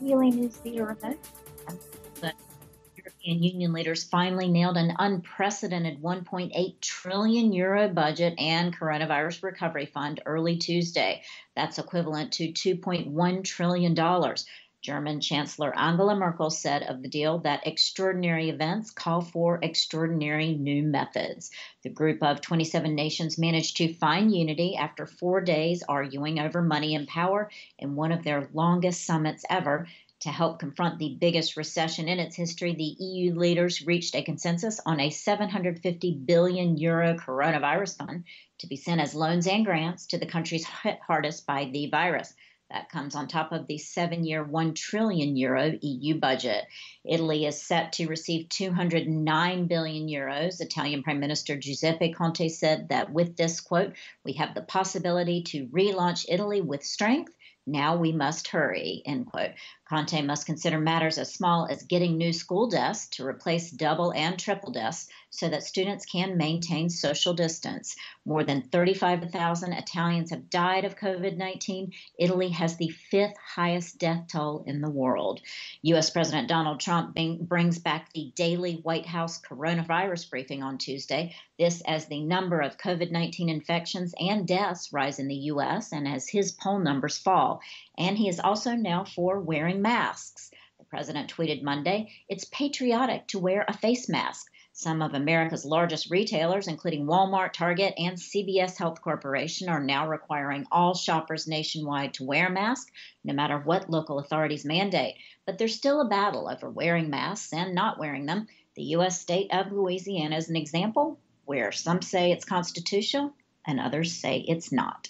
Healy News via remote. The European Union leaders finally nailed an unprecedented 1.8 trillion euro budget and coronavirus recovery fund early Tuesday. That's equivalent to $2.1 trillion. German Chancellor Angela Merkel said of the deal that extraordinary events call for extraordinary new methods. The group of 27 nations managed to find unity after 4 days arguing over money and power in one of their longest summits ever. To help confront the biggest recession in its history, the EU leaders reached a consensus on a €750 billion coronavirus fund to be sent as loans and grants to the countries hit hardest by the virus. That comes on top of the 7-year €1 trillion EU budget. Italy is set to receive €209 billion. Italian Prime Minister Giuseppe Conte said that with this, quote, "We have the possibility to relaunch Italy with strength. Now we must hurry," end quote. Conte must consider matters as small as getting new school desks to replace double and triple desks so that students can maintain social distance. More than 35,000 Italians have died of COVID-19. Italy has the fifth highest death toll in the world. U.S. President Donald Trump brings back the daily White House coronavirus briefing on Tuesday. This as the number of COVID-19 infections and deaths rise in the U.S. and as his poll numbers fall. And he is also now for wearing masks. The president tweeted Monday, "It's patriotic to wear a face mask." Some of America's largest retailers, including Walmart, Target, and CVS Health Corporation, are now requiring all shoppers nationwide to wear masks, no matter what local authorities mandate. But there's still a battle over wearing masks and not wearing them. The U.S. state of Louisiana is an example where some say it's constitutional and others say it's not.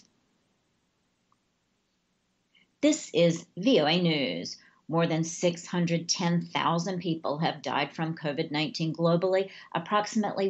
This is VOA News. More than 610,000 people have died from COVID-19 globally, approximately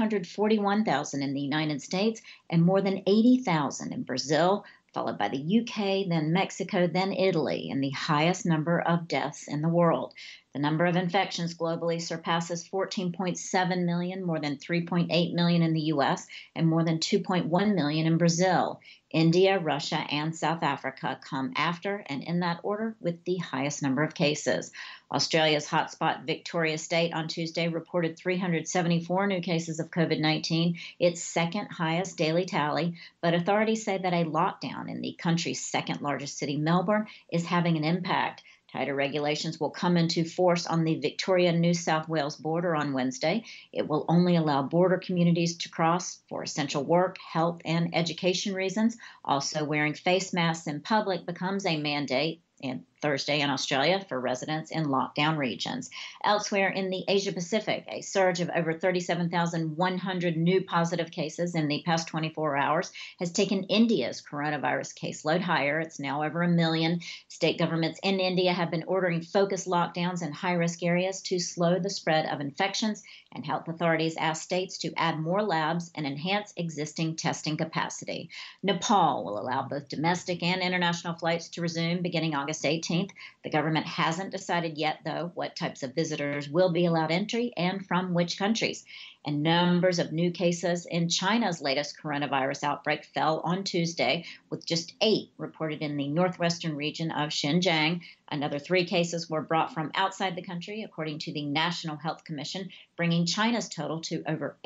141,000 in the United States, and more than 80,000 in Brazil, followed by the UK, then Mexico, then Italy, and the highest number of deaths in the world. The number of infections globally surpasses 14.7 million, more than 3.8 million in the US, and more than 2.1 million in Brazil. India, Russia, and South Africa come after, and in that order, with the highest number of cases. Australia's hotspot Victoria State on Tuesday reported 374 new cases of COVID-19, its second highest daily tally, but authorities say that a lockdown in the country's second largest city, Melbourne, is having an impact. Tighter regulations will come into force on the Victoria-New South Wales border on Wednesday. It will only allow border communities to cross for essential work, health, and education reasons. Also, wearing face masks in public becomes a mandate Thursday in Australia for residents in lockdown regions. Elsewhere in the Asia-Pacific, a surge of over 37,100 new positive cases in the past 24 hours has taken India's coronavirus caseload higher. It's now over 1 million. State governments in India have been ordering focused lockdowns in high-risk areas to slow the spread of infections, and health authorities ask states to add more labs and enhance existing testing capacity. Nepal will allow both domestic and international flights to resume beginning August 18th. The government hasn't decided yet, though, what types of visitors will be allowed entry and from which countries. And numbers of new cases in China's latest coronavirus outbreak fell on Tuesday, with just 8 reported in the northwestern region of Xinjiang. Another 3 cases were brought from outside the country, according to the National Health Commission, bringing China's total to over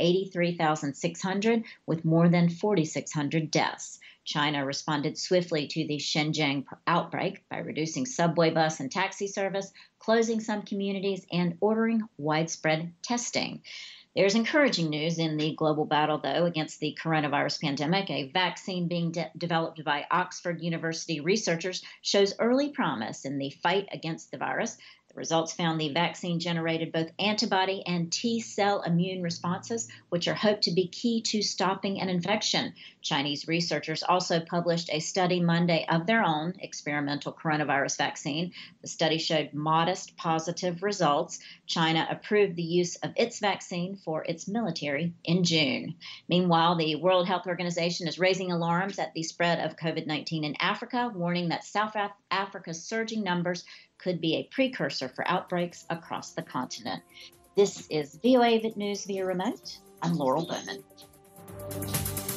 83,600, with more than 4,600 deaths. China responded swiftly to the Xinjiang outbreak by reducing subway bus and taxi service, closing some communities, and ordering widespread testing. There's encouraging news in the global battle, though, against the coronavirus pandemic. A vaccine being developed by Oxford University researchers shows early promise in the fight against the virus. The results found the vaccine generated both antibody and T-cell immune responses, which are hoped to be key to stopping an infection. Chinese researchers also published a study Monday of their own experimental coronavirus vaccine. The study showed modest positive results. China approved the use of its vaccine for its military in June. Meanwhile, the World Health Organization is raising alarms at the spread of COVID-19 in Africa, warning that South Africa's surging numbers could be a precursor for outbreaks across the continent. This is VOA News via remote. I'm Laurel Bowman.